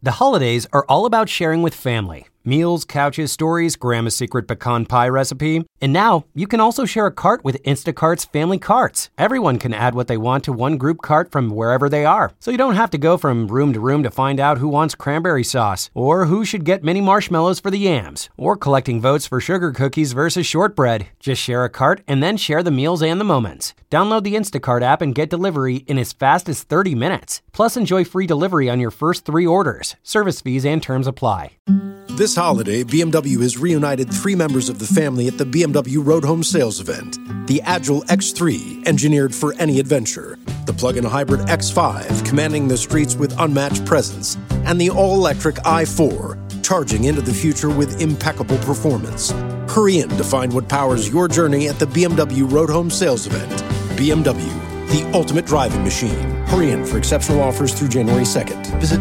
The holidays are all about sharing with family. Meals, couches, stories, Grandma's secret pecan pie recipe. And now, you can also share a cart with Instacart's Family Carts. Everyone can add what they want to one group cart from wherever they are. So you don't have to go from room to find out who wants cranberry sauce, or who should get mini marshmallows for the yams, or collecting votes for sugar cookies versus shortbread. Just share a cart and then share the meals and the moments. Download the Instacart app and get delivery in as fast as 30 minutes. Plus, enjoy free delivery on your first 3 orders. Service fees and terms apply. This holiday, BMW has reunited 3 members of the family at the BMW Road Home Sales Event. The Agile X3, engineered for any adventure. The plug-in hybrid X5, commanding the streets with unmatched presence. And the all-electric i4, charging into the future with impeccable performance. Hurry in to find what powers your journey at the BMW Road Home Sales Event. BMW, the ultimate driving machine. Hurry in for exceptional offers through January 2nd. Visit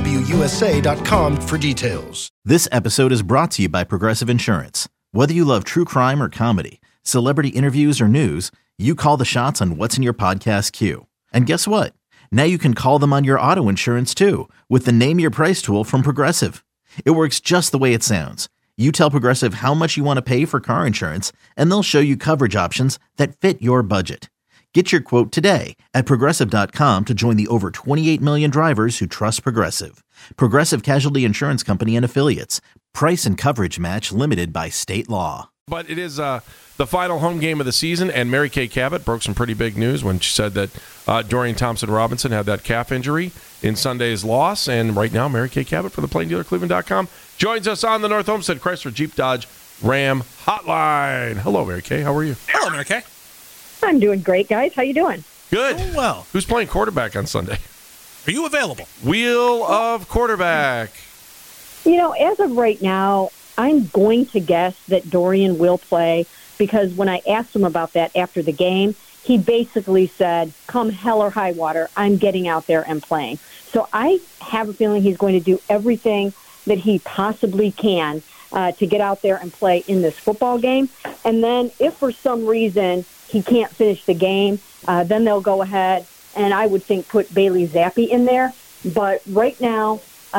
BMWUSA.com for details. This episode is brought to you by Progressive Insurance. Whether you love true crime or comedy, celebrity interviews or news, you call the shots on what's in your podcast queue. And guess what? Now you can call them on your auto insurance too with the Name Your Price tool from Progressive. It works just the way it sounds. You tell Progressive how much you want to pay for car insurance, and they'll show you coverage options that fit your budget. Get your quote today at Progressive.com to join the over 28 million drivers who trust Progressive. Progressive Casualty Insurance Company and Affiliates. Price and coverage match limited by state law. But it is the final home game of the season, and Mary Kay Cabot broke some pretty big news when she said that Dorian Thompson-Robinson had that calf injury in Sunday's loss. And right now, Mary Kay Cabot from the PlainDealerCleveland.com joins us on the North Homestead Chrysler Jeep Dodge Ram Hotline. Hello, Mary Kay. How are you? Hello, Mary Kay. I'm doing great, guys. How you doing? Good. Oh, well. Who's playing quarterback on Sunday? Are you available? Wheel of quarterback. You know, as of right now, I'm going to guess that Dorian will play because when I asked him about that after the game, he basically said, come hell or high water, I'm getting out there and playing. So I have a feeling he's going to do everything that he possibly can to get out there and play in this football game. And then if for some reason he can't finish the game, then they'll go ahead and I would think put Bailey Zappi in there. But right now,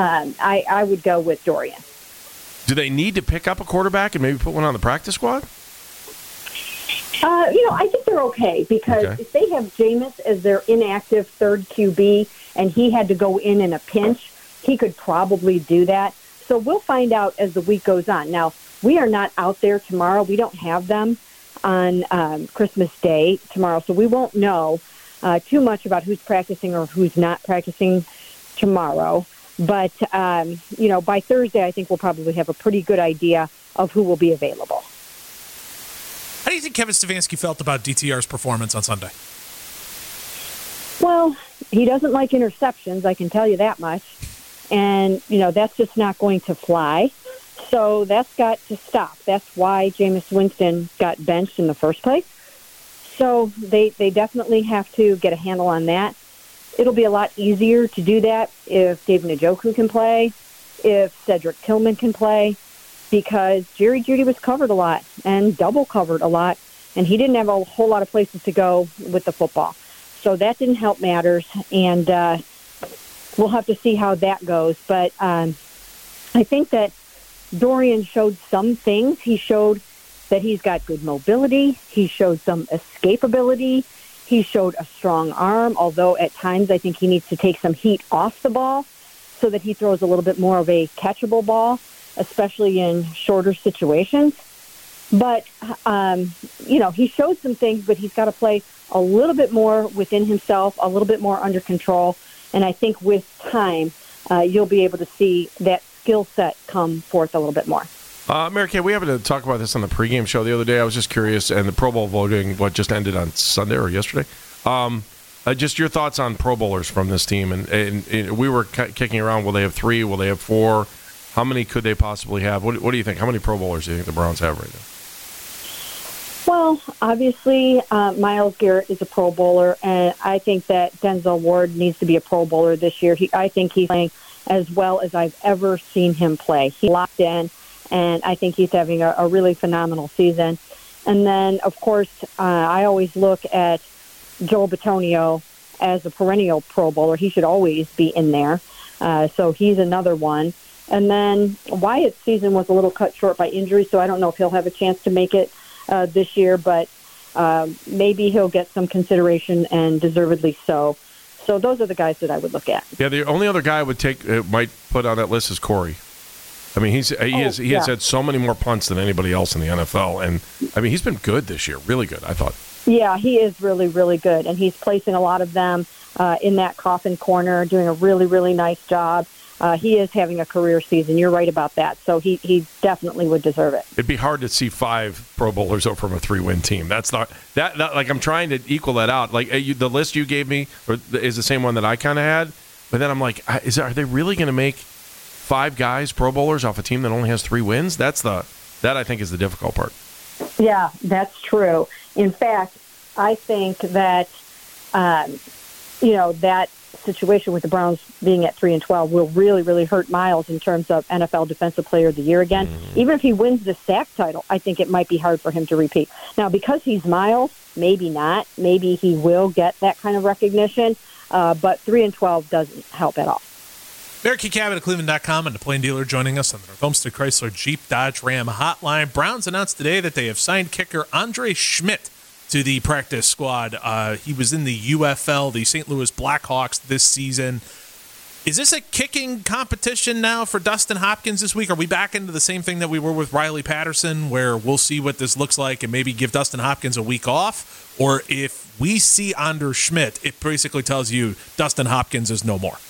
I would go with Dorian. Do they need to pick up a quarterback and maybe put one on the practice squad? I think they're okay because if they have Jameis as their inactive third QB and he had to go in a pinch, he could probably do that. So we'll find out as the week goes on. Now, we are not out there tomorrow. We don't have them on Christmas Day tomorrow, so we won't know too much about who's practicing or who's not practicing tomorrow. But, by Thursday, I think we'll probably have a pretty good idea of who will be available. How do you think Kevin Stefanski felt about DTR's performance on Sunday? Well, he doesn't like interceptions, I can tell you that much. And, that's just not going to fly. So that's got to stop. That's why Jameis Winston got benched in the first place. So they definitely have to get a handle on that. It'll be a lot easier to do that if David Njoku can play, if Cedric Tillman can play, because Jerry Jeudy was covered a lot and double covered a lot, and he didn't have a whole lot of places to go with the football. So that didn't help matters, and we'll have to see how that goes. But I think that Dorian showed some things. He showed that he's got good mobility. He showed some escapability. He showed a strong arm, although at times I think he needs to take some heat off the ball so that he throws a little bit more of a catchable ball, especially in shorter situations. But, he showed some things, but he's got to play a little bit more within himself, a little bit more under control. And I think with time, you'll be able to see that skill set come forth a little bit more. Mary Kay, we happened to talk about this on the pregame show the other day. I was just curious, and the Pro Bowl voting, just ended on Sunday or yesterday. Just your thoughts on Pro Bowlers from this team. And we were kicking around, will they have 3? Will they have 4? How many could they possibly have? What do you think? How many Pro Bowlers do you think the Browns have right now? Well, obviously, Myles Garrett is a Pro Bowler, and I think that Denzel Ward needs to be a Pro Bowler this year. I think he's playing as well as I've ever seen him play. He's locked in, and I think he's having a really phenomenal season. And then, of course, I always look at Joel Bitonio as a perennial Pro Bowler. He should always be in there. So he's another one. And then Wyatt's season was a little cut short by injury, so I don't know if he'll have a chance to make it this year, but maybe he'll get some consideration, and deservedly so. So those are the guys that I would look at. Yeah, the only other guy I would might put on that list is Corey. I mean, he has had so many more punts than anybody else in the NFL, and I mean, he's been good this year, really good, I thought. Yeah, he is really, really good, and he's placing a lot of them in that coffin corner, doing a really, really nice job. He is having a career season. You're right about that. So he definitely would deserve it. It'd be hard to see 5 Pro Bowlers from a 3-win team. That's not that like I'm trying to equal that out. Like the list you gave me is the same one that I kind of had, but then I'm like, are they really going to make 5 guys Pro Bowlers off a team that only has 3 wins? That I think is the difficult part. Yeah, that's true. In fact, I think that that situation with the Browns being at 3-12 will really, really hurt Miles in terms of NFL Defensive Player of the Year again. Even if he wins the sack title, I think it might be hard for him to repeat. Now, because he's Miles, maybe not. Maybe he will get that kind of recognition, but 3-12 doesn't help at all. Bearkey Cabot at Cleveland.com and the Plain Dealer joining us on the North Olmsted Chrysler Jeep Dodge Ram hotline. Browns announced today that they have signed kicker Andre Schmidt to the practice squad. He was in the UFL, the St. Louis Blackhawks, this season. Is this a kicking competition now for Dustin Hopkins this week? Are we back into the same thing that we were with Riley Patterson, where we'll see what this looks like and maybe give Dustin Hopkins a week off? Or if we see Andre Schmidt, it basically tells you Dustin Hopkins is no more.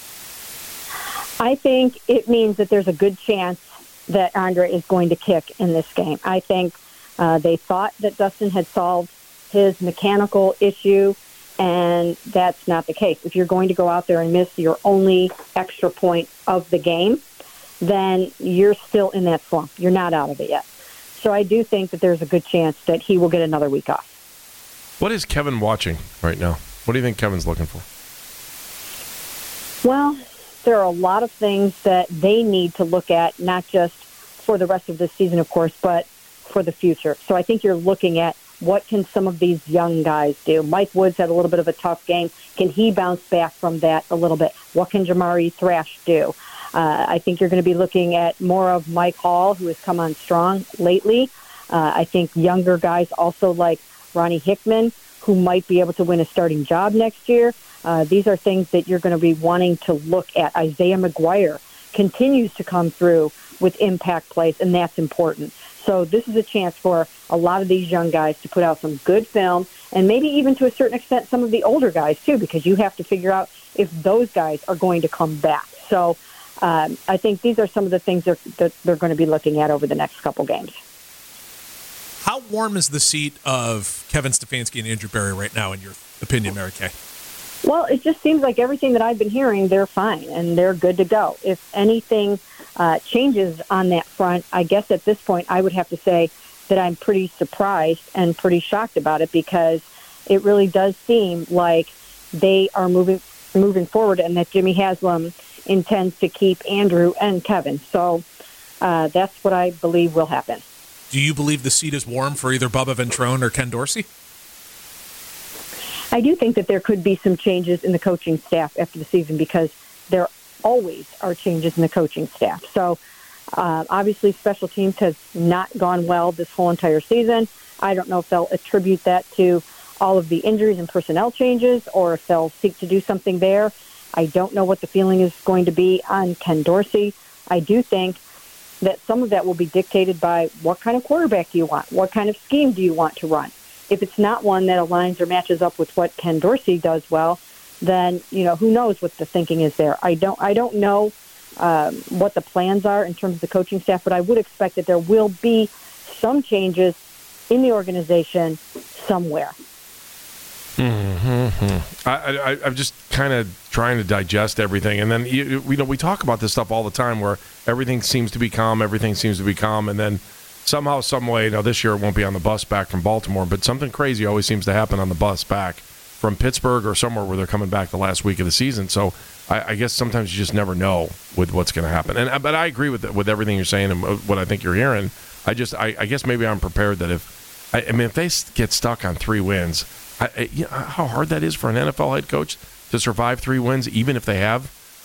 I think it means that there's a good chance that Andre is going to kick in this game. I think they thought that Dustin had solved his mechanical issue, and that's not the case. If you're going to go out there and miss your only extra point of the game, then you're still in that slump. You're not out of it yet. So I do think that there's a good chance that he will get another week off. What is Kevin watching right now? What do you think Kevin's looking for? Well, there are a lot of things that they need to look at, not just for the rest of this season, of course, but for the future. So I think you're looking at what can some of these young guys do. Mike Woods had a little bit of a tough game. Can he bounce back from that a little bit? What can Jamari Thrash do? I think you're going to be looking at more of Mike Hall, who has come on strong lately. I think younger guys also like Ronnie Hickman, who might be able to win a starting job next year. These are things that you're going to be wanting to look at. Isaiah McGuire continues to come through with impact plays, and that's important. So this is a chance for a lot of these young guys to put out some good film, and maybe even to a certain extent some of the older guys too, because you have to figure out if those guys are going to come back. So I think these are some of the things that they're going to be looking at over the next couple games. How warm is the seat of Kevin Stefanski and Andrew Berry right now, in your opinion, Mary Kay? Well, it just seems like everything that I've been hearing, they're fine and they're good to go. If anything changes on that front, I guess at this point I would have to say that I'm pretty surprised and pretty shocked about it, because it really does seem like they are moving forward, and that Jimmy Haslam intends to keep Andrew and Kevin. So that's what I believe will happen. Do you believe the seat is warm for either Bubba Ventrone or Ken Dorsey? I do think that there could be some changes in the coaching staff after the season, because there always are changes in the coaching staff. So obviously special teams has not gone well this whole entire season. I don't know if they'll attribute that to all of the injuries and personnel changes, or if they'll seek to do something there. I don't know what the feeling is going to be on Ken Dorsey. I do think that some of that will be dictated by what kind of quarterback do you want? What kind of scheme do you want to run? If it's not one that aligns or matches up with what Ken Dorsey does well, then, who knows what the thinking is there. I don't know what the plans are in terms of the coaching staff, but I would expect that there will be some changes in the organization somewhere. I'm just kind of trying to digest everything, and then we talk about this stuff all the time, where everything seems to be calm, and then somehow, some way, now this year it won't be on the bus back from Baltimore, but something crazy always seems to happen on the bus back from Pittsburgh or somewhere where they're coming back the last week of the season. So I guess sometimes you just never know with what's going to happen. But I agree with everything you're saying and what I think you're hearing. I guess maybe I'm prepared that if they get stuck on 3 wins, how hard that is for an NFL head coach to survive 3 wins, even if they have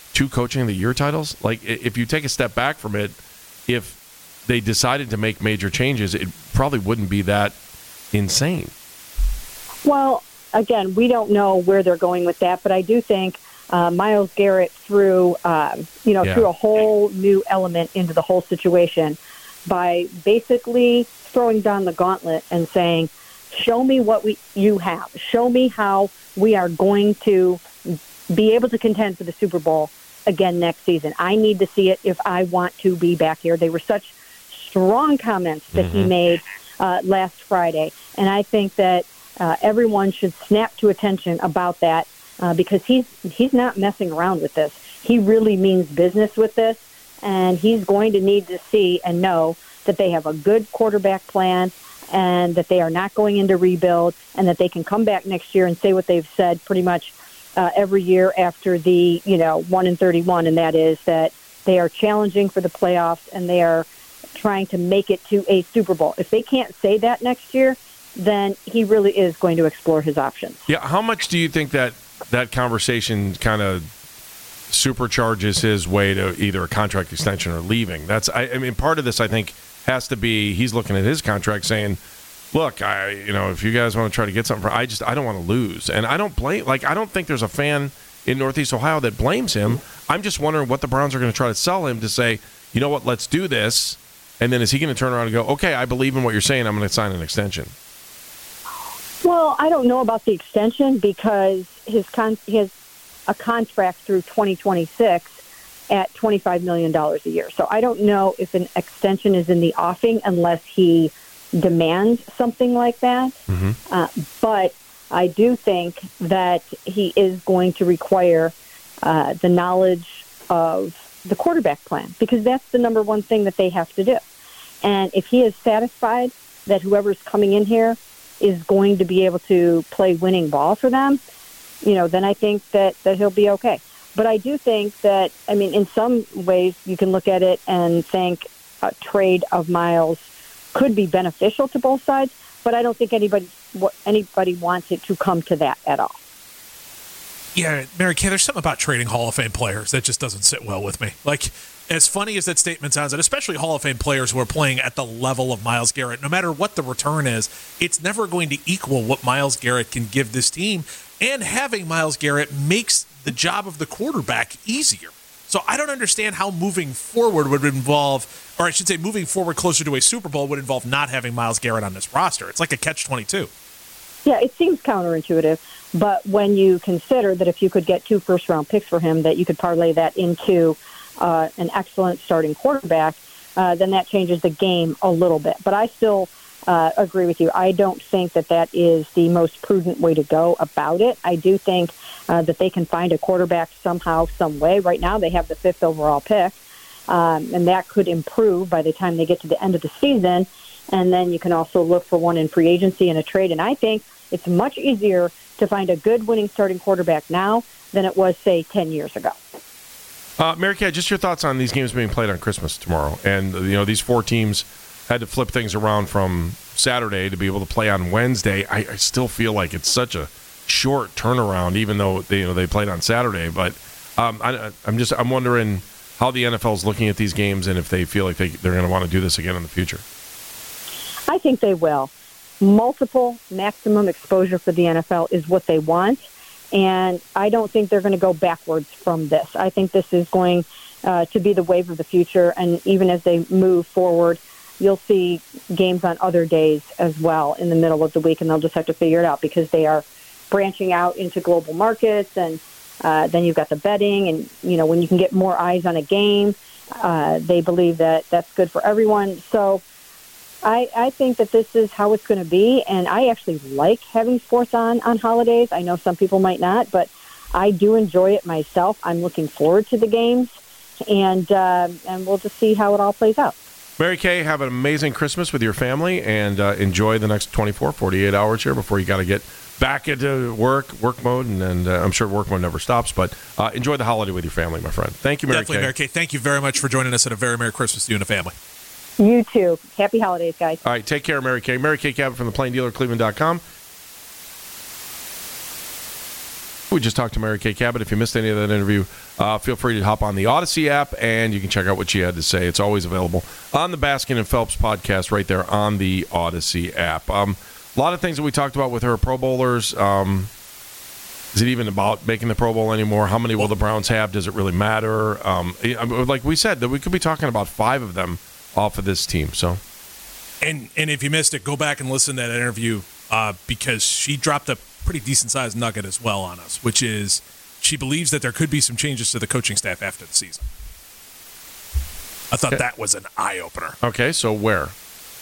2 Coaching of the Year titles. Like, if you take a step back from it, if they decided to make major changes, it probably wouldn't be that insane. Well, again, we don't know where they're going with that, but I do think Myles Garrett threw a whole new element into the whole situation by basically throwing down the gauntlet and saying, show me what you have. Show me how we are going to be able to contend for the Super Bowl again next season. I need to see it if I want to be back here. They were such strong comments that he made last Friday, and I think that everyone should snap to attention about that because he's not messing around with this. He really means business with this, and he's going to need to see and know that they have a good quarterback plan and that they are not going into rebuild and that they can come back next year and say what they've said pretty much every year after the 1-31, and that is that they are challenging for the playoffs and they are trying to make it to a Super Bowl. If they can't say that next year, then he really is going to explore his options. Yeah, how much do you think that conversation kind of supercharges his way to either a contract extension or leaving? I mean, part of this, I think, has to be he's looking at his contract saying, look, if you guys want to try to get something, I don't want to lose. And I don't think there's a fan in Northeast Ohio that blames him. I'm just wondering what the Browns are going to try to sell him to say, you know what, let's do this. And then is he going to turn around and go, okay, I believe in what you're saying, I'm going to sign an extension? Well, I don't know about the extension because he has a contract through 2026 at $25 million a year. So I don't know if an extension is in the offing unless he demands something like that. But I do think that he is going to require the knowledge of the quarterback plan because that's the number one thing that they have to do. And if he is satisfied that whoever's coming in here is going to be able to play winning ball for them, then I think that he'll be okay. But I do think that, I mean, in some ways you can look at it and think a trade of Myles could be beneficial to both sides, but I don't think anybody wants it to come to that at all. Yeah, Mary Kay, there's something about trading Hall of Fame players that just doesn't sit well with me. Like, as funny as that statement sounds, and especially Hall of Fame players who are playing at the level of Myles Garrett, no matter what the return is, it's never going to equal what Myles Garrett can give this team. And having Myles Garrett makes the job of the quarterback easier. So I don't understand how moving forward would involve, or I should say moving forward closer to a Super Bowl would involve not having Myles Garrett on this roster. It's like a catch-22. Yeah, it seems counterintuitive, but when you consider that if you could get 2 first-round picks for him, that you could parlay that into an excellent starting quarterback, then that changes the game a little bit. But I still agree with you. I don't think that is the most prudent way to go about it. I do think that they can find a quarterback somehow, some way. Right now they have the 5th overall pick, and that could improve by the time they get to the end of the season. And then you can also look for one in free agency and a trade. And I think it's much easier to find a good winning starting quarterback now than it was, say, 10 years ago. Mary Kay, just your thoughts on these games being played on Christmas tomorrow. And, these 4 teams had to flip things around from Saturday to be able to play on Wednesday. I still feel like it's such a short turnaround, even though they played on Saturday. But I'm wondering how the NFL is looking at these games and if they feel like they're going to want to do this again in the future. I think they will. Multiple maximum exposure for the NFL is what they want, and I don't think they're going to go backwards from this. I think this is going to be the wave of the future, and even as they move forward, you'll see games on other days as well in the middle of the week, and they'll just have to figure it out because they are branching out into global markets, and then you've got the betting, and when you can get more eyes on a game, they believe that that's good for everyone. So I think that this is how it's going to be, and I actually like having sports on holidays. I know some people might not, but I do enjoy it myself. I'm looking forward to the games, and we'll just see how it all plays out. Mary Kay, have an amazing Christmas with your family, and enjoy the next 48 hours here before you got to get back into work mode, and I'm sure work mode never stops, but enjoy the holiday with your family, my friend. Thank you, Mary Kay. Definitely, Mary Kay. Thank you very much for joining us, and a very Merry Christmas to you and the family. You too. Happy holidays, guys. All right, take care, Mary Kay. Mary Kay Cabot from the Plain Dealer, Cleveland.com. We just talked to Mary Kay Cabot. If you missed any of that interview, feel free to hop on the Odyssey app, and you can check out what she had to say. It's always available on the Baskin and Phelps podcast right there on the Odyssey app. A lot of things that we talked about with her Pro Bowlers. Is it even about making the Pro Bowl anymore? How many will the Browns have? Does it really matter? Like we said, that we could be talking about 5 of them off of this team. So, and if you missed it, go back and listen to that interview because she dropped a pretty decent-sized nugget as well on us, which is she believes that there could be some changes to the coaching staff after the season. I thought that was an eye-opener. Okay, so where?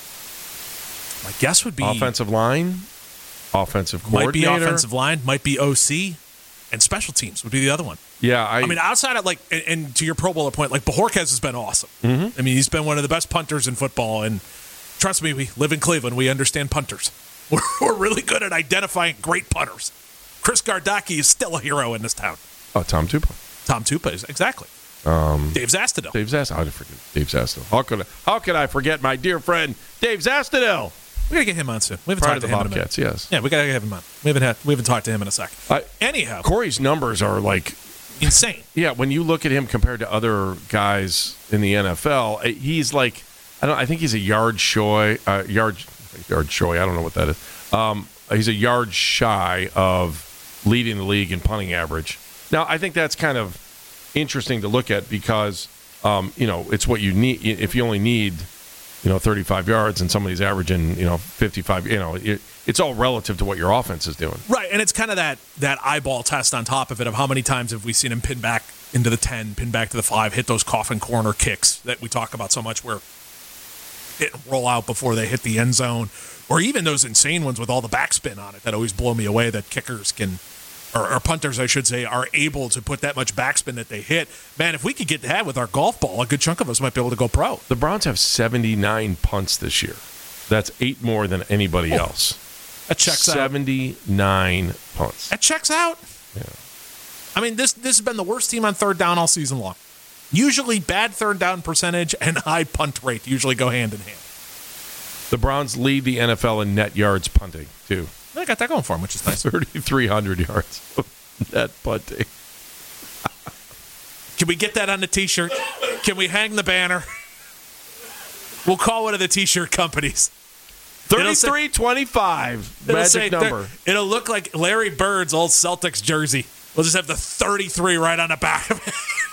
My guess would be offensive line, offensive coordinator. Might be offensive line, might be OC, and special teams would be the other one. Yeah, I mean, outside of and to your Pro Bowler point, Bojorquez has been awesome. Mm-hmm. I mean, he's been one of the best punters in football, and trust me, we live in Cleveland. We understand punters. We're really good at identifying great punters. Chris Gardocki is still a hero in this town. Oh, Tom Tupa. Tom Tupa is exactly. Dave Zastudil. How did I forget Dave Zastudil? How could I forget my dear friend Dave Zastudil? We gotta get him on soon. We haven't Prior talked to to the him Bobcats, in a minute. yes. Yeah, we gotta have him on. We haven't talked to him in a sec. Anyhow, Corey's numbers are insane. Yeah, when you look at him compared to other guys in the NFL, he's I think he's a yard shy. I don't know what that is. He's a yard shy of leading the league in punting average. Now, I think that's kind of interesting to look at because, it's what you need. If you only need, 35 yards and somebody's averaging, 55, it's all relative to what your offense is doing. Right, and it's kind of that eyeball test on top of it of how many times have we seen him pin back into the 10, pin back to the 5, hit those coffin corner kicks that we talk about so much where it roll out before they hit the end zone, or even those insane ones with all the backspin on it that always blow me away that kickers can, or punters, I should say, are able to put that much backspin that they hit. Man, if we could get that with our golf ball, a good chunk of us might be able to go pro. The Browns have 79 punts this year. That's 8 more than anybody else. That checks out. 79 punts. That checks out. Yeah. I mean, this has been the worst team on third down all season long. Usually bad third down percentage and high punt rate usually go hand in hand. The Browns lead the NFL in net yards punting, too. They got that going for them, which is nice. 3,300 yards of net punting. Can we get that on the T-shirt? Can we hang the banner? We'll call one of the T-shirt companies. 33-25, magic number. It'll look like Larry Bird's old Celtics jersey. We'll just have the 33 right on the back of it.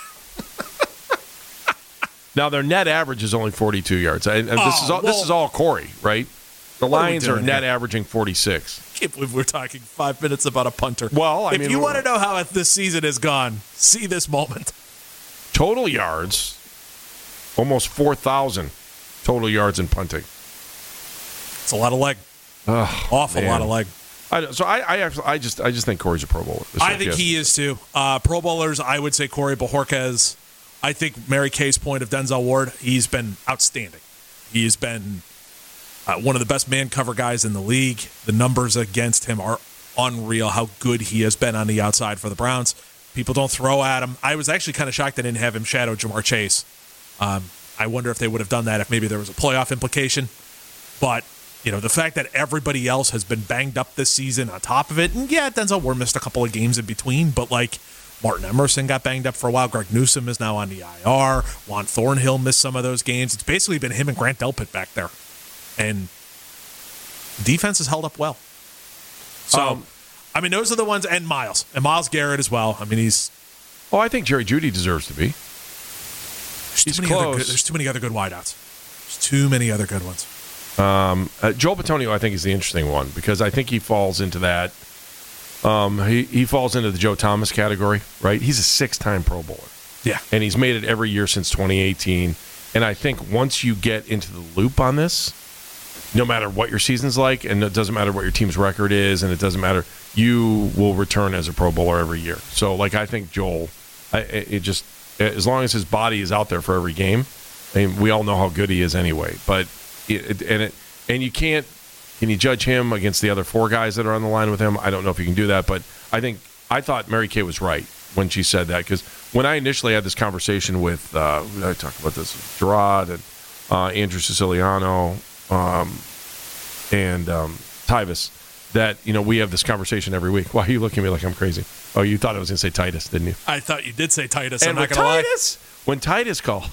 Now, their net average is only 42 yards. This is all Corey, right? The Lions are net averaging 46. I can't believe we're talking 5 minutes about a punter. Well, if you want to know how this season has gone, see this moment. Total yards, almost 4,000 total yards in punting. It's a lot of leg. Awful lot of leg. I just think Corey's a Pro Bowler. I think he is too. Pro Bowlers, I would say Corey Bojorquez. I think Mary Kay's point of Denzel Ward, he's been outstanding. He has been one of the best man cover guys in the league. The numbers against him are unreal, how good he has been on the outside for the Browns. People don't throw at him. I was actually kind of shocked they didn't have him shadow Jamar Chase. I wonder if they would have done that if maybe there was a playoff implication. But, the fact that everybody else has been banged up this season on top of it, and yeah, Denzel Ward missed a couple of games in between, but Martin Emerson got banged up for a while. Greg Newsome is now on the IR. Juan Thornhill missed some of those games. It's basically been him and Grant Delpit back there. And defense has held up well. So, those are the ones, and Myles Garrett as well. I think Jerry Jeudy deserves to be. He's close. There's too many other good wideouts. There's too many other good ones. Joel Bitonio, I think, is the interesting one because I think he falls into that. He falls into the Joe Thomas category, right? He's a 6-time Pro Bowler. Yeah. And he's made it every year since 2018. And I think once you get into the loop on this, no matter what your season's like, and it doesn't matter what your team's record is, and it doesn't matter, you will return as a Pro Bowler every year. So, I think Joel, as long as his body is out there for every game, we all know how good he is anyway. But and you can't. Can you judge him against the other 4 guys that are on the line with him? I don't know if you can do that, but I thought Mary Kay was right when she said that because when I initially had this conversation with I talked about this with Gerard and Andrew Siciliano and Tyvis that we have this conversation every week. Why are you looking at me like I'm crazy? Oh, you thought I was going to say Titus, didn't you? I thought you did say Titus. And I'm not going to lie. When Titus called.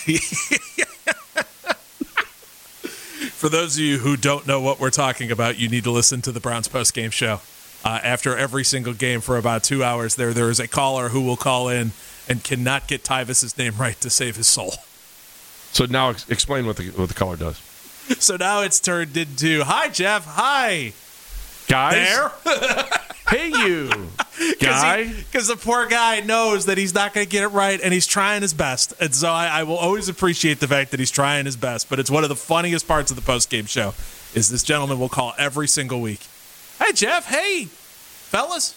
For those of you who don't know what we're talking about, you need to listen to the Browns post-game show. After every single game for about 2 hours, there is a caller who will call in and cannot get Tyvis's name right to save his soul. So now explain what the caller does. So now it's turned into, hi, Jeff. Hi. Guys? There? Hey, you. Guy? Because the poor guy knows that he's not going to get it right, and he's trying his best. And so I will always appreciate the fact that he's trying his best. But it's one of the funniest parts of the post-game show is this gentleman will call every single week. Hey, Jeff. Hey, fellas.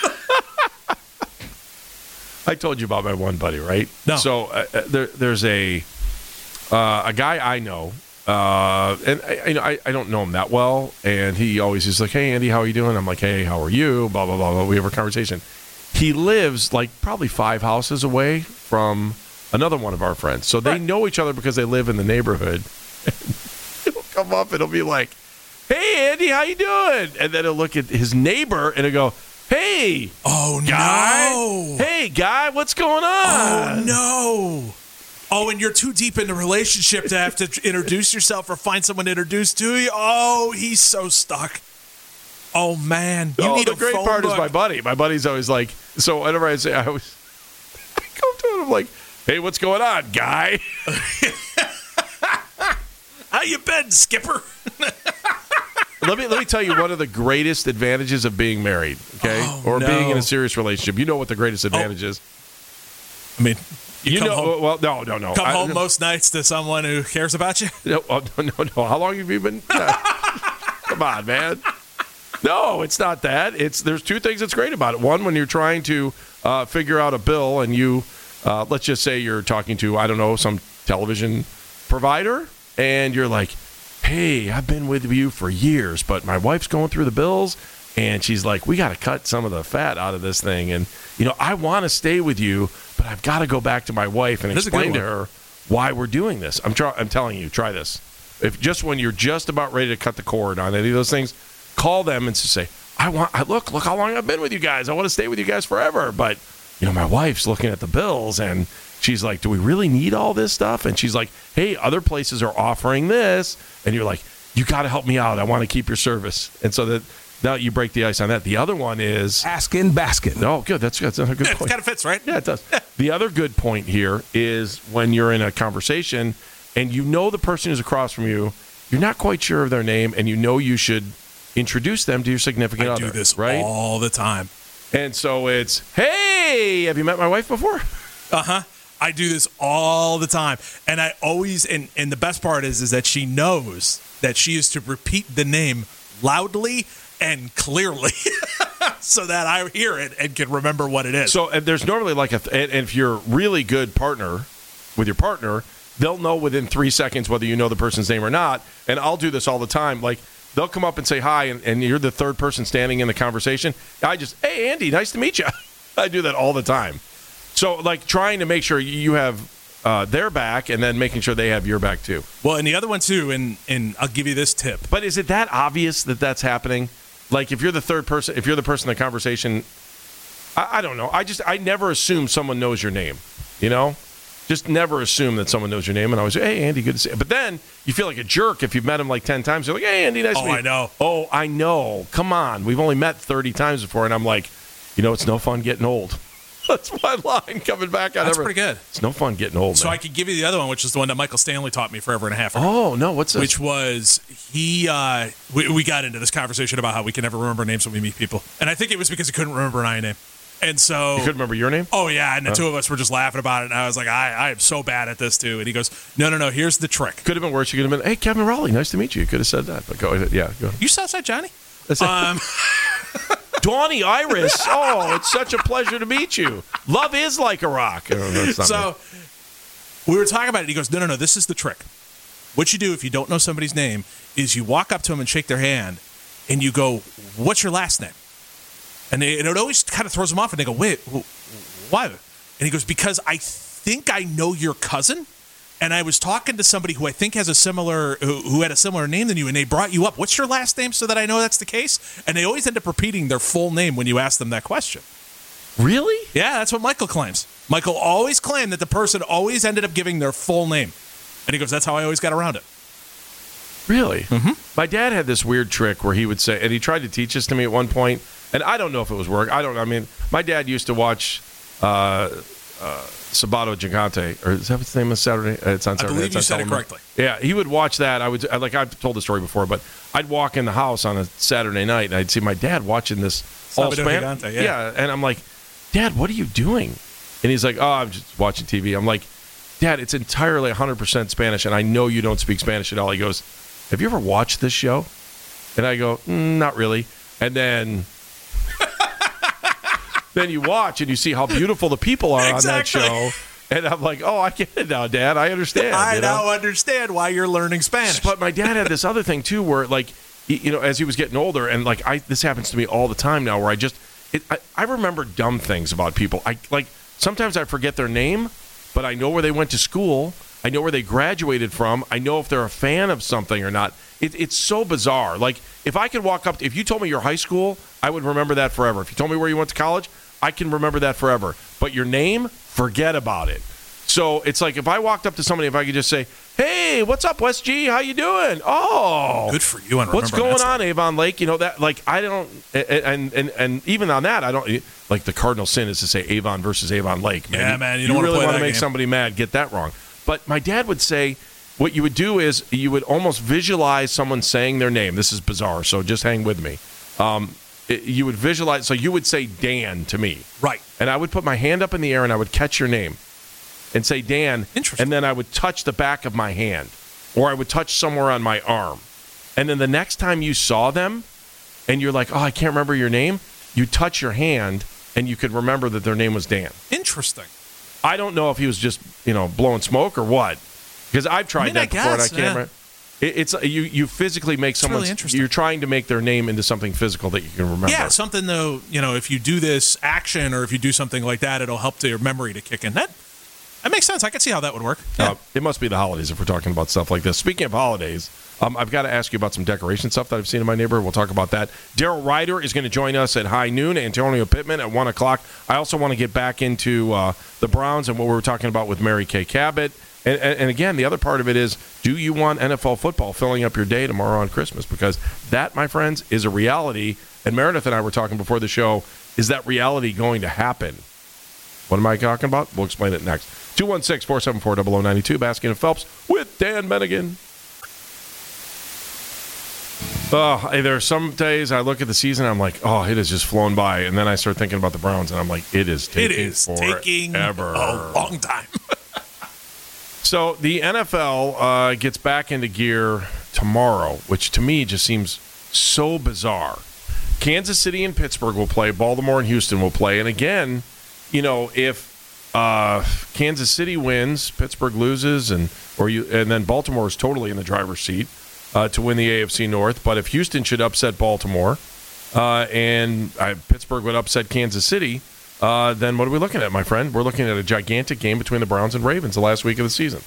I told you about my one buddy, right? No. So there's a guy I know, and I don't know him that well, and he always is like, hey, Andy, how are you doing? I'm like, hey, how are you? Blah, blah, blah, blah. We have a conversation. He lives like probably 5 houses away from another one of our friends. So they know each other because they live in the neighborhood. It'll come up and it'll be like, hey, Andy, how you doing? And then he'll look at his neighbor and he'll go, hey, guy. No. Hey, guy, what's going on? Oh, no. Oh, and you're too deep in the relationship to have to introduce yourself or find someone to introduce to you. Oh, he's so stuck. Oh, man. You need the a great phone part book. is my buddy. My buddy's always like, so whenever I say, I go to him, I'm like, hey, what's going on, guy? How you been, Skipper? Let me tell you one of the greatest advantages of being married, okay? Or being in a serious relationship. You know what the greatest advantage is? I mean, you come know, home, well, no. Come home most nights to someone who cares about you? No. How long have you been? Come on, man. No, it's not that. There's 2 things that's great about it. One, when you're trying to figure out a bill and you, let's just say you're talking to, I don't know, some television provider, and you're like, hey, I've been with you for years, but my wife's going through the bills, and she's like, we got to cut some of the fat out of this thing. And, I want to stay with you, but I've got to go back to my wife and explain to her why we're doing this. I'm telling you, try this. If just when you're just about ready to cut the cord on any of those things, call them and say, look how long I've been with you guys. I want to stay with you guys forever. But, my wife's looking at the bills, and she's like, do we really need all this stuff? And she's like, hey, other places are offering this. And you're like, you got to help me out. I want to keep your service. And so that now you break the ice on that. The other one is Askin Baskin. Oh, good. That's a good point. It kind of fits, right? Yeah, it does. The other good point here is when you're in a conversation and the person who's across from you, you're not quite sure of their name, and you should introduce them to your significant other. I do this right? all the time. And so it's, hey, have you met my wife before? Uh-huh. I do this all the time. And I always, and the best part is that she knows that she is to repeat the name loudly and clearly so that I hear it and can remember what it is. So there's normally like and if you're a really good partner with your partner, they'll know within 3 seconds whether you know the person's name or not. And I'll do this all the time. Like, they'll come up and say hi, and you're the third person standing in the conversation. Hey, Andy, nice to meet you. I do that all the time. So, like, trying to make sure you have their back and then making sure they have your back, too. Well, and the other one, too, and I'll give you this tip. But is it that obvious that that's happening? Like, if you're the third person, if you're the person in the conversation, I don't know. I never assume someone knows your name, Just never assume that someone knows your name, and I always say, hey, Andy, good to see you. But then you feel like a jerk if you've met him like 10 times. You're like, hey, Andy, nice to meet you. I know. Oh, I know. Come on. We've only met 30 times before, and I'm like, it's no fun getting old. That's my line coming back out. That's pretty good. It's no fun getting old, So man. I could give you the other one, which is the one that Michael Stanley taught me forever and a half ago. Oh, no, what's this? Which was we got into this conversation about how we can never remember names when we meet people. And I think it was because he couldn't remember an name. And so You couldn't remember your name? Oh, yeah, and the two of us were just laughing about it, and I was like, I am so bad at this, too. And he goes, no, here's the trick. Could have been worse. You could have been, hey, Kevin Raleigh, nice to meet you. You could have said that. But go ahead. Yeah, go ahead. You Southside Johnny? Dawny Iris. Oh, it's such a pleasure to meet you. Love is like a rock. So we were talking about it. He goes, no, this is the trick. What you do if you don't know somebody's name is you walk up to them and shake their hand, and you go, what's your last name? And it always kind of throws them off, and they go, wait, why? And he goes, because I think I know your cousin, and I was talking to somebody who I think has who had a similar name than you, and they brought you up. What's your last name so that I know that's the case? And they always end up repeating their full name when you ask them that question. Really? Yeah, that's what Michael claims. Michael always claimed that the person always ended up giving their full name. And he goes, that's how I always got around it. Really? Mm-hmm. My dad had this weird trick where he would say, and he tried to teach this to me at one point, and I don't know if it was work. I mean, my dad used to watch Sabato Gigante, or is that what's the name of Saturday? It's on Saturday. I believe you said it correctly. Yeah, he would watch that. I've told the story before, but I'd walk in the house on a Saturday night, and I'd see my dad watching this all Spanish. Yeah, and I'm like, Dad, what are you doing? And he's like, oh, I'm just watching TV. I'm like, Dad, it's entirely 100% Spanish, and I know you don't speak Spanish at all. He goes, have you ever watched this show? And I go, not really. And then you watch and you see how beautiful the people are on that show. And I'm like, oh, I get it now, Dad. I understand. I now understand why you're learning Spanish. But my dad had this other thing, too, where, like, as he was getting older, and, like, this happens to me all the time now, where I remember dumb things about people. Sometimes I forget their name, but I know where they went to school. I know where they graduated from. I know if they're a fan of something or not. It's so bizarre. Like, if you told me your high school, I would remember that forever. If you told me where you went to college, I can remember that forever. But your name, forget about it. So it's like if I walked up to somebody, if I could just say, hey, what's up, Wes G? How you doing? Oh. Good for you. What's going on, Avon Lake? You know, that, like, I don't, and even on that, I don't, like, the cardinal sin is to say Avon versus Avon Lake. Man. Yeah, man. You don't really want to make game. somebody mad, get that wrong. But my dad would say, what you would do is you would almost visualize someone saying their name. This is bizarre, so just hang with me. You would visualize, so you would say Dan to me. Right. And I would put my hand up in the air and I would catch your name and say Dan. Interesting. And then I would touch the back of my hand or I would touch somewhere on my arm. And then the next time you saw them and you're like, oh, I can't remember your name, you touch your hand and you could remember that their name was Dan. Interesting. I don't know if he was just, blowing smoke or what. Because I've tried that before and I can't remember. It's you physically make someone. Really you're trying to make their name into something physical that you can remember. Yeah, something though. If you do this action or if you do something like that, it'll help your memory to kick in. That makes sense. I can see how that would work. Yeah. It must be the holidays if we're talking about stuff like this. Speaking of holidays, I've got to ask you about some decoration stuff that I've seen in my neighborhood. We'll talk about that. Daryl Ryder is going to join us at high noon. Antonio Pittman at 1 o'clock. I also want to get back into the Browns and what we were talking about with Mary Kay Cabot. And again, the other part of it is, do you want NFL football filling up your day tomorrow on Christmas? Because that, my friends, is a reality. And Meredith and I were talking before the show, is that reality going to happen? What am I talking about? We'll explain it next. 216-474-0092, Baskin and Phelps with Dan Bennigan. There are some days I look at the season, I'm like, oh, it has just flown by. And then I start thinking about the Browns, and I'm like, it is taking forever. A long time. So the NFL gets back into gear tomorrow, which to me just seems so bizarre. Kansas City and Pittsburgh will play. Baltimore and Houston will play. And again, if Kansas City wins, Pittsburgh loses, and then Baltimore is totally in the driver's seat to win the AFC North. But if Houston should upset Baltimore and Pittsburgh would upset Kansas City, then what are we looking at, my friend? We're looking at a gigantic game between the Browns and Ravens the last week of the season.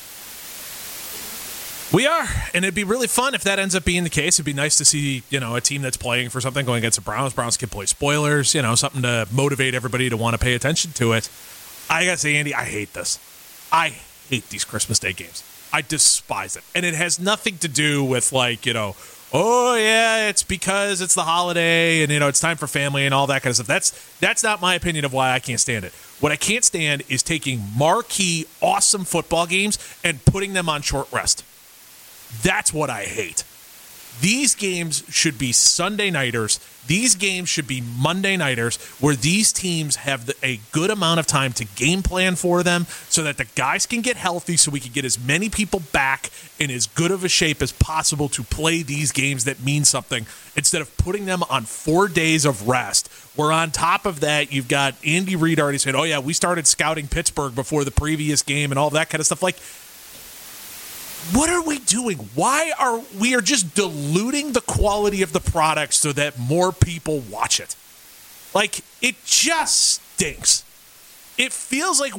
We are, and it'd be really fun if that ends up being the case. It'd be nice to see, a team that's playing for something going against the Browns. Browns can play spoilers, something to motivate everybody to want to pay attention to it. I gotta say, Andy, I hate this. I hate these Christmas Day games. I despise it. And it has nothing to do with, oh, yeah, it's because it's the holiday and, it's time for family and all that kind of stuff. That's not my opinion of why I can't stand it. What I can't stand is taking marquee, awesome football games and putting them on short rest. That's what I hate. These games should be Sunday nighters. These games should be Monday nighters where these teams have a good amount of time to game plan for them so that the guys can get healthy so we can get as many people back in as good of a shape as possible to play these games that mean something instead of putting them on 4 days of rest, where on top of that you've got Andy Reid already saying, oh yeah, we started scouting Pittsburgh before the previous game and all that kind of stuff. What are we doing? Why are we just diluting the quality of the product so that more people watch it? It just stinks. It feels like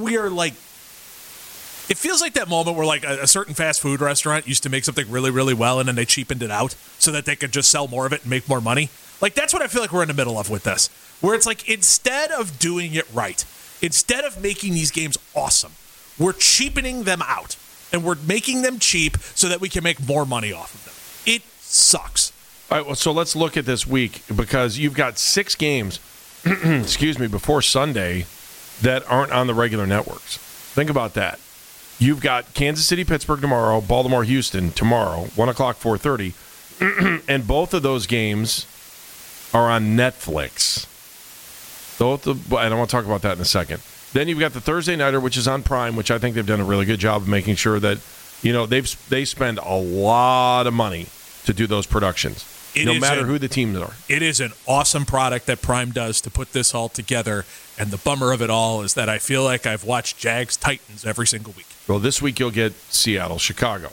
it feels like that moment where a certain fast food restaurant used to make something really, really well and then they cheapened it out so that they could just sell more of it and make more money. Like, that's what I feel like we're in the middle of with this, where it's like, instead of doing it right, instead of making these games awesome, we're cheapening them out, and we're making them cheap so that we can make more money off of them. It sucks. All right, well, so let's look at this week, because you've got 6 games, before Sunday that aren't on the regular networks. Think about that. You've got Kansas City, Pittsburgh tomorrow, Baltimore, Houston tomorrow, 1 o'clock, 4:30, and both of those games are on Netflix. And I want to talk about that in a second. Then you've got the Thursday Nighter, which is on Prime, which I think they've done a really good job of making sure that, they spend a lot of money to do those productions, no matter who the teams are. It is an awesome product that Prime does to put this all together, and the bummer of it all is that I feel like I've watched Jags Titans every single week. Well, this week you'll get Seattle, Chicago.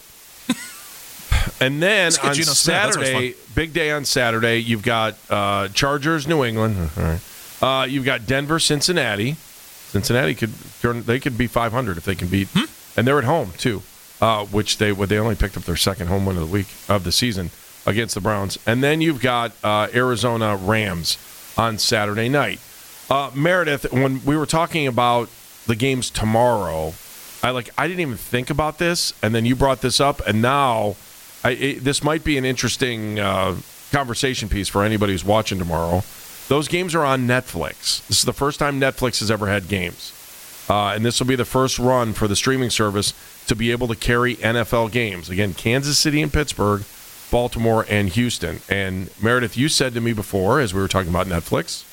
And then on Saturday, big day on Saturday, you've got Chargers, New England. All right. You've got Denver, Cincinnati. Cincinnati could be 500 if they can beat, and they're at home too, which they only picked up their second home win of the season against the Browns. And then you've got Arizona Rams on Saturday night. Meredith, when we were talking about the games tomorrow, I didn't even think about this, and then you brought this up, and now this might be an interesting conversation piece for anybody who's watching tomorrow. Those games are on Netflix. This is the first time Netflix has ever had games, and this will be the first run for the streaming service to be able to carry NFL games. Again, Kansas City and Pittsburgh, Baltimore and Houston. And Meredith, you said to me before, as we were talking about Netflix,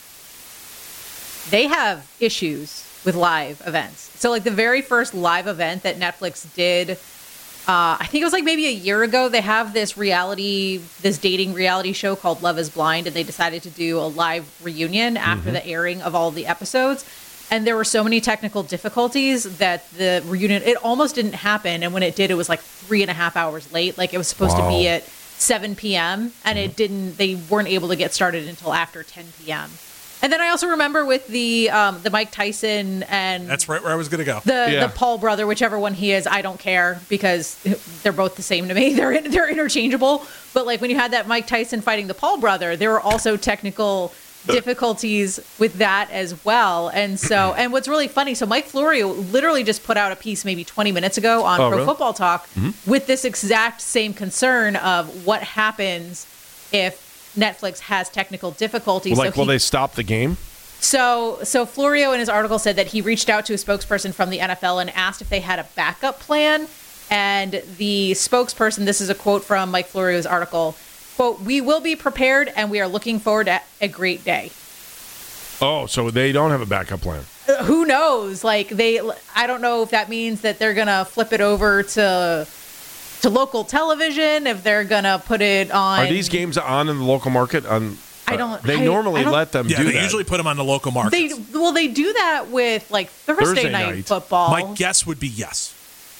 they have issues with live events. So, the very first live event that Netflix did, I think it was maybe a year ago, they have this dating reality show called Love is Blind, and they decided to do a live reunion after the airing of all the episodes. And there were so many technical difficulties that the reunion, it almost didn't happen. And when it did, it was 3.5 hours late. It was supposed to be at 7 p.m. and they weren't able to get started until after 10 p.m. And then I also remember with the Mike Tyson and that's right where I was going to go. The Paul brother, whichever one he is, I don't care because they're both the same to me. They're interchangeable. But when you had that Mike Tyson fighting the Paul brother, there were also technical difficulties with that as well. And so, and what's really funny, so Mike Florio literally just put out a piece maybe 20 minutes ago on Pro Football Talk with this exact same concern of what happens if Netflix has technical difficulties. Will they stop the game? So Florio in his article said that he reached out to a spokesperson from the NFL and asked if they had a backup plan. And the spokesperson, this is a quote from Mike Florio's article, quote, "We will be prepared and we are looking forward to a great day." Oh, so they don't have a backup plan. Who knows? I don't know if that means that they're going to flip it over to local television, if they're going to put it on. Are these games on in the local market? They normally let them do that. They usually put them on the local market. They do that with Thursday night football. My guess would be yes.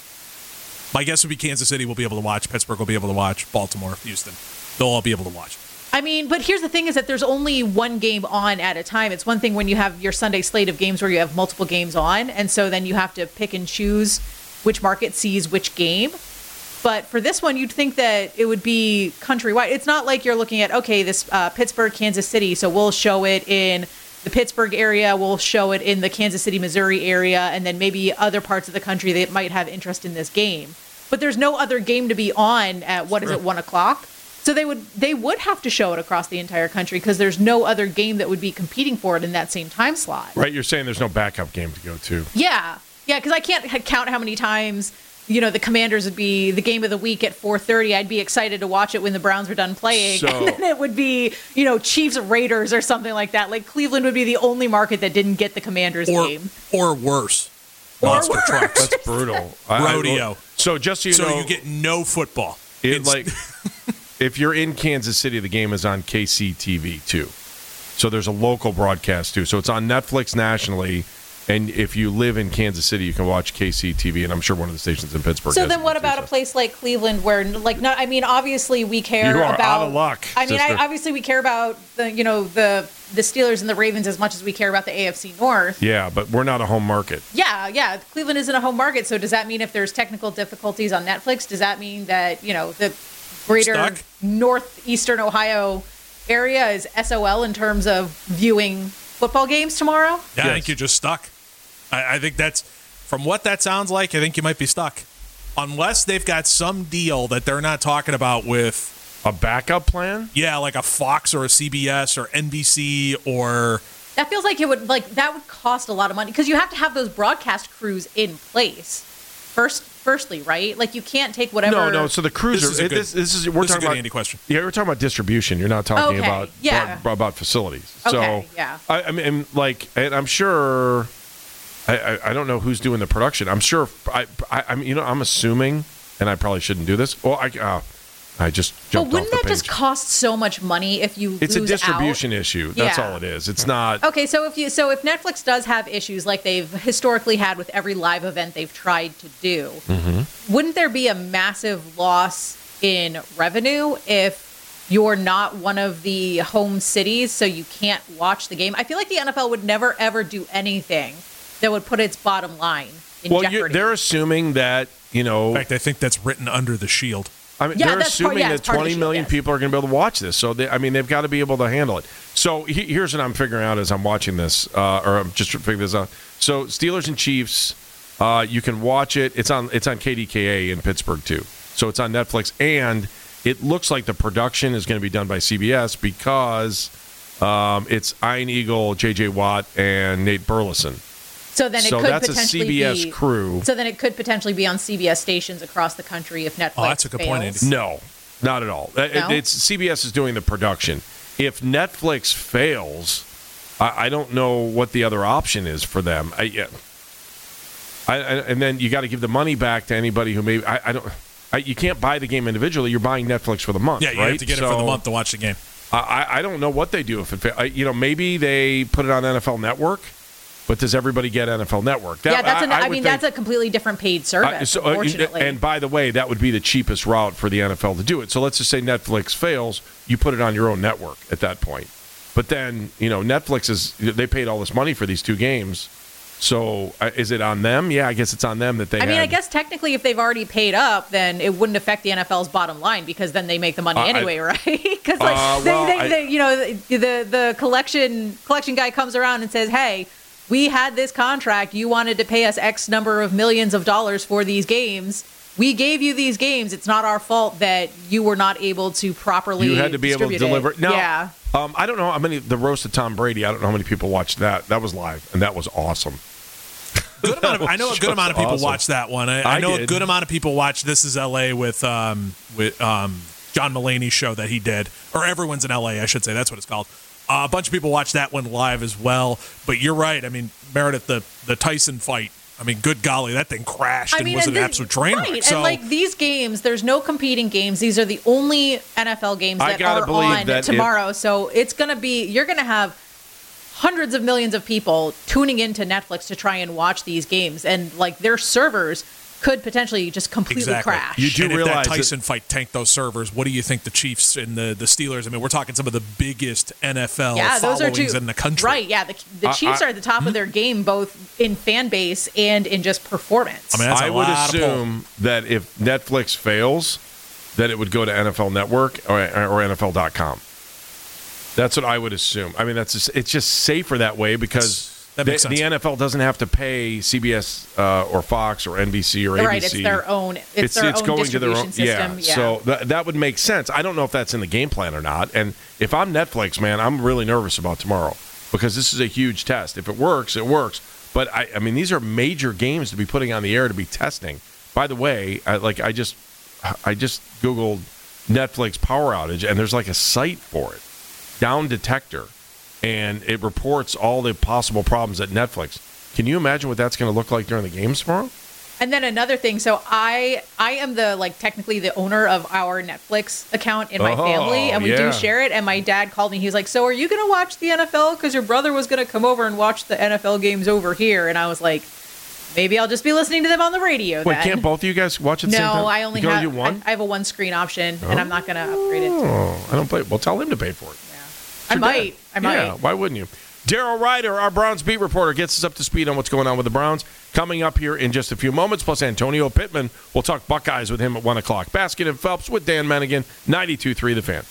My guess would be Kansas City will be able to watch, Pittsburgh will be able to watch, Baltimore, Houston. They'll all be able to watch. But here's the thing is that there's only one game on at a time. It's one thing when you have your Sunday slate of games where you have multiple games on, and so then you have to pick and choose which market sees which game. But for this one, you'd think that it would be countrywide. It's not like you're looking at, this Pittsburgh, Kansas City, so we'll show it in the Pittsburgh area, we'll show it in the Kansas City, Missouri area, and then maybe other parts of the country that might have interest in this game. But there's no other game to be on at, 1 o'clock? So they would have to show it across the entire country because there's no other game that would be competing for it in that same time slot. Right, you're saying there's no backup game to go to. Yeah, because I can't count how many times the Commanders would be the game of the week at 4:30. I'd be excited to watch it when the Browns were done playing. And then it would be, Chiefs Raiders or something like that. Cleveland would be the only market that didn't get the Commanders game. Or worse. Monster trucks. That's brutal. Rodeo. So just so you know, you get no football. If you're in Kansas City, the game is on KCTV too. So there's a local broadcast too. So it's on Netflix nationally. And if you live in Kansas City, you can watch KCTV, and I'm sure one of the stations in Pittsburgh. So then, what about a place like Cleveland, where, obviously we care about. You are out of luck. Obviously we care about the Steelers and the Ravens as much as we care about the AFC North. Yeah, but we're not a home market. Yeah. Cleveland isn't a home market. So does that mean if there's technical difficulties on Netflix, does that mean that the greater northeastern Ohio area is SOL in terms of viewing football games tomorrow? Yeah, I think you're just stuck. I think that's, from what that sounds like, I think you might be stuck. Unless they've got some deal that they're not talking about with a backup plan. Yeah, like a Fox or a CBS or NBC or. That feels like that would cost a lot of money because you have to have those broadcast crews in place. Firstly, right? Like you can't take whatever. No. So the crews we're talking about Andy question. Yeah, we're talking about distribution. You're not talking about facilities. Okay, so yeah. I mean, and I'm sure. I don't know who's doing the production. I'm sure. I mean, I'm assuming, and I probably shouldn't do this. Well, I just jumped off the page. But wouldn't that just cost so much money if you It's lose a distribution out? issue. That's all it is. It's not. Okay, so if Netflix does have issues like they've historically had with every live event they've tried to do, wouldn't there be a massive loss in revenue if you're not one of the home cities, so you can't watch the game? I feel like the NFL would never, ever do anything that would put its bottom line in jeopardy. They're assuming that, In fact, I think that's written under the shield. I mean, they're assuming that 20 million people are going to be able to watch this. So, they've got to be able to handle it. So, here's what I'm figuring out as I'm watching this, or I'm just figuring this out. So, Steelers and Chiefs, you can watch it. It's on KDKA in Pittsburgh, too. So, it's on Netflix. And it looks like the production is going to be done by CBS because it's Ian Eagle, J.J. Watt, and Nate Burleson. So then it could that's potentially a CBS crew. So then it could potentially be on CBS stations across the country if Netflix. Oh, that's a good point, Andy. No, not at all. No? It's CBS is doing the production. If Netflix fails, I don't know what the other option is for them. And then you got to give the money back to anybody who maybe you can't buy the game individually. You're buying Netflix for the month. Yeah, you right? have to get it for the month to watch the game. I don't know what they do if it fails. Maybe they put it on NFL Network. But does everybody get NFL Network? That's a completely different paid service, unfortunately. And by the way, that would be the cheapest route for the NFL to do it. So let's just say Netflix fails, you put it on your own network at that point. But then, Netflix they paid all this money for these two games. So is it on them? Yeah, I guess it's on them that they I guess technically if they've already paid up, then it wouldn't affect the NFL's bottom line because then they make the money anyway, right? Because the collection guy comes around and says, hey, we had this contract. You wanted to pay us X number of millions of dollars for these games. We gave you these games. It's not our fault that you were not able to properly distribute it. You had to be able to deliver. Now, yeah. I don't know how many, the roast of Tom Brady, I don't know how many people watched that. That was live, and that was awesome. I know a good amount of people watched that one. I know a good amount of people watched This Is L.A. with John Mulaney's show that he did. Or Everyone's in L.A., I should say. That's what it's called. A bunch of people watched that one live as well. But you're right. I mean, Meredith, the Tyson fight, I mean, good golly, that thing crashed and was an absolute train wreck. Right. So, and these games, there's no competing games. These are the only NFL games that are on tomorrow. So it's going to be, you're going to have hundreds of millions of people tuning into Netflix to try and watch these games. And their servers could potentially just completely crash. You do realize if that Tyson fight tanked those servers, what do you think the Chiefs and the Steelers? I mean, we're talking some of the biggest NFL followings in the country. Right, yeah. The Chiefs are at the top of their game, both in fan base and in just performance. I mean, I would assume that if Netflix fails, that it would go to NFL Network or NFL.com. That's what I would assume. I mean, it's just safer that way because the NFL doesn't have to pay CBS or Fox or NBC or ABC. Right, it's their own. It's their own going to their own system. Yeah. So that would make sense. I don't know if that's in the game plan or not. And if I'm Netflix, man, I'm really nervous about tomorrow because this is a huge test. If it works, it works. But I mean, these are major games to be putting on the air to be testing. By the way, I just Googled Netflix power outage, and there's a site for it, Down Detector. And it reports all the possible problems at Netflix. Can you imagine what that's going to look like during the games tomorrow? And then another thing. So I am technically the owner of our Netflix account in my family, and we do share it. And my dad called me. He was like, "So are you going to watch the NFL? Because your brother was going to come over and watch the NFL games over here." And I was like, maybe I'll just be listening to them on the radio. Wait, can't both of you guys watch at the same time? No, I only have one. I have a one-screen option, and I'm not going to upgrade it. Oh, I don't pay. Well, tell him to pay for it. I might. Yeah, why wouldn't you? Daryl Ryder, our Browns beat reporter, gets us up to speed on what's going on with the Browns. Coming up here in just a few moments, plus Antonio Pittman. We'll talk Buckeyes with him at 1 o'clock. Baskin and Phelps with Dan Mennigan, 92.3 The Fan.